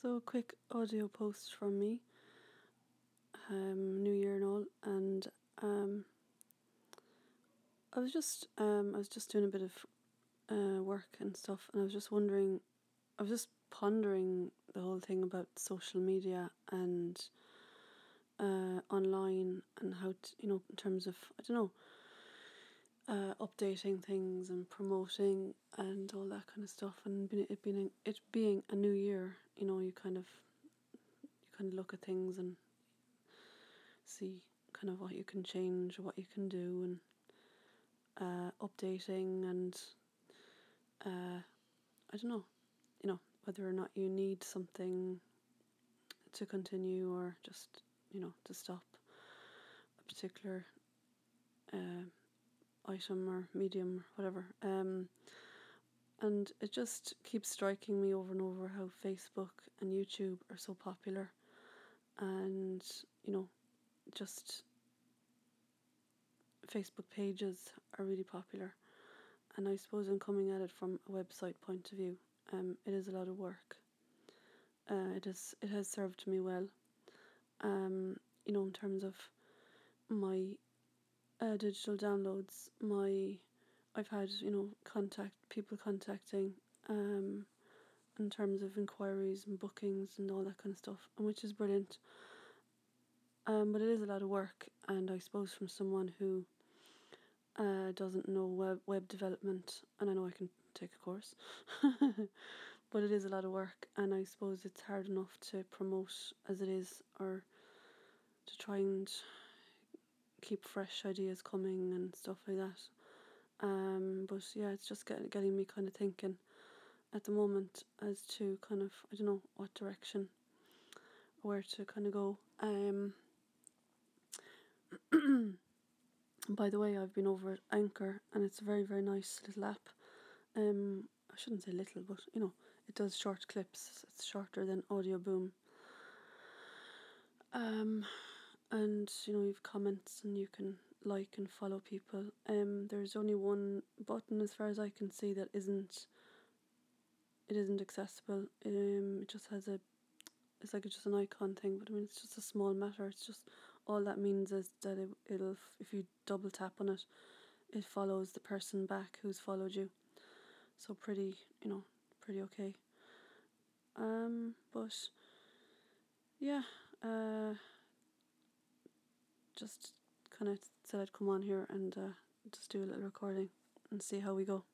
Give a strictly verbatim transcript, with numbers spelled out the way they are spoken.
So a quick audio post from me, um, New Year and all, and um, I was just um, I was just doing a bit of uh, work and stuff, and I was just wondering, I was just pondering the whole thing about social media and uh, online and how to, you know, in terms of I don't know, uh, updating things and promoting and all that kind of stuff, and it being it being a new year, you know, you kind of you kind of look at things and see kind of what you can change, what you can do, and uh, updating and uh, I don't know, you know, whether or not you need something to continue or just, you know, to stop a particular uh, item or medium or whatever. Um, and it just keeps striking me over and over how Facebook and YouTube are so popular, and, you know, just Facebook pages are really popular. And I suppose I'm coming at it from a website point of view. Um, it is a lot of work. Uh, it is. It has served me well. Um, you know, in terms of my uh, digital downloads, my I've had, you know, contact people contacting. Um, in terms of inquiries and bookings and all that kind of stuff, and which is brilliant. Um, but it is a lot of work, and I suppose from someone who uh, doesn't know web web development, and I know I can take a course, but it is a lot of work, and I suppose it's hard enough to promote as it is, or to try and keep fresh ideas coming and stuff like that. Um, but yeah, it's just get, getting me kind of thinking at the moment as to kind of, I don't know what direction, where to kind of go. Um, by the way, I've been over at Anchor, and it's a very, very nice little app. Um, I shouldn't say little, but, you know, it does short clips. It's shorter than Audio Boom. Um, and, you know, you've comments and you can like and follow people. Um, there's only one button, as far as I can see, that isn't, it isn't accessible. Um, it just has a, it's like it's just an icon thing, but I mean, it's just a small matter. It's just, all that means is that it, it'll, if you double tap on it, it follows the person back who's followed you. So pretty, you know, pretty okay. Um, but yeah, uh, just kind of said I'd come on here and uh, just do a little recording and see how we go.